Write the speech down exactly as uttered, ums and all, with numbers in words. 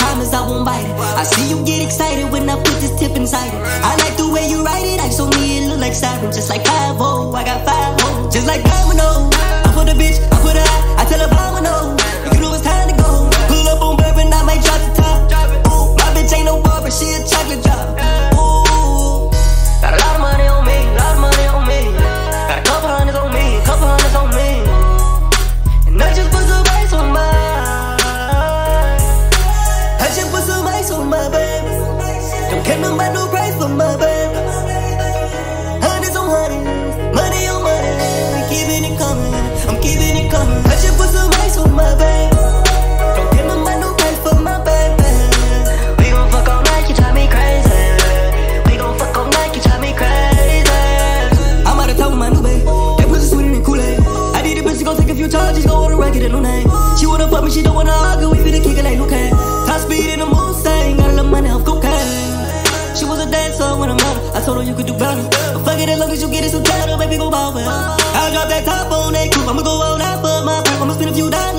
promise I won't bite it. I see you get excited when I put this tip inside it. I like the way you write it, I so me it look like siren. Just like five oh, I got five oh. Just like domino, I put a bitch, I put her out, I tell her mama no. You know it's time to go. Pull up on bourbon, I might drop the top. Ooh, my bitch ain't no barber, she a chocolate drop. Ooh, got a lot of money on me, a lot of money on me. Got a couple hundreds on me, a couple hundreds on me. And I just put some ice on my, I just put some ice on my baby. Don't care no about no price for my baby. Hundreds on hundreds, money on money. I'm keeping it coming, I'm keeping it coming. I just put some ice on my baby. Don't care no about no price for my baby. We gon' fuck all night, you drive me crazy. We gon' fuck all night, you drive me crazy. I'm out of town with my new babe. That pussy sweeter than Kool-Aid. I need a bitch to go take a few charges, go on the record, a new name. She wanna fuck me, she don't wanna argue. We finna kick it like Luke Cage. Top speed in the Mustang, got a little money off cocaine. She was a dancer when I met her. I told her you could do better. But fuck it, as long as you get it some cheddar, baby, go ball well. I'll drop that top on that coupe. I'ma go all out for my back. I'ma spend a few dollars.